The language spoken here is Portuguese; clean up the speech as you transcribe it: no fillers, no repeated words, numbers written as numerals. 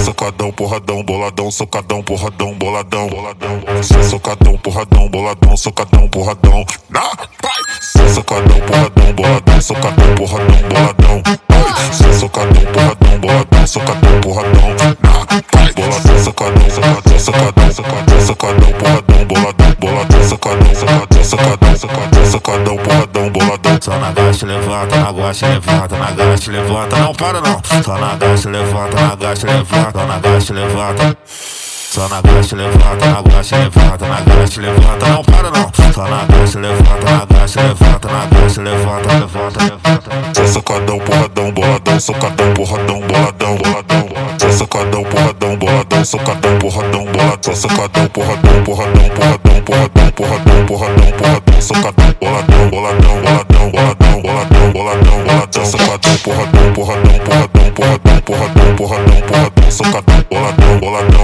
Socadão, porradão, boladão, socadão, porradão, boladão, boladão. Socadão, porradão, boladão, socadão, porradão. Socadão, porradão, boladão, socadão, porradão, boladão. Socadão, porradão, boladão, socadão, porradão. Boladão, socadão, socadão, socadão, socadão, socadão, porradão, boladão, boladão, socadão, socadão, socadão, socadão, socadão, porradão, boladão. Só na gaste, levanta, na gaste, levanta, na gaste, levanta, não para não. Só na gaste, levanta, na gaste, levanta, na gaste, levanta. Só na gaste, levanta, na gaste, levanta, na gaste, levanta, não para não. Só na gaste, levanta, na gaste, levanta, na gaste, levanta, levanta, levanta. Socadão, porradão, boladão, socadão, porradão, boladão, boladão. Socadão, porradão, boladão, socadão, porradão, boladão. Socadão, porradão, porradão, porradão, porradão, porradão, porradão, porradão, socadão, boladão, boladão, boladão, boladão, boladão, boladão, boladão. Socadão, porradão, porradão, porradão, porradão, porradão, porradão, porradão, socadão, boladão, boladão.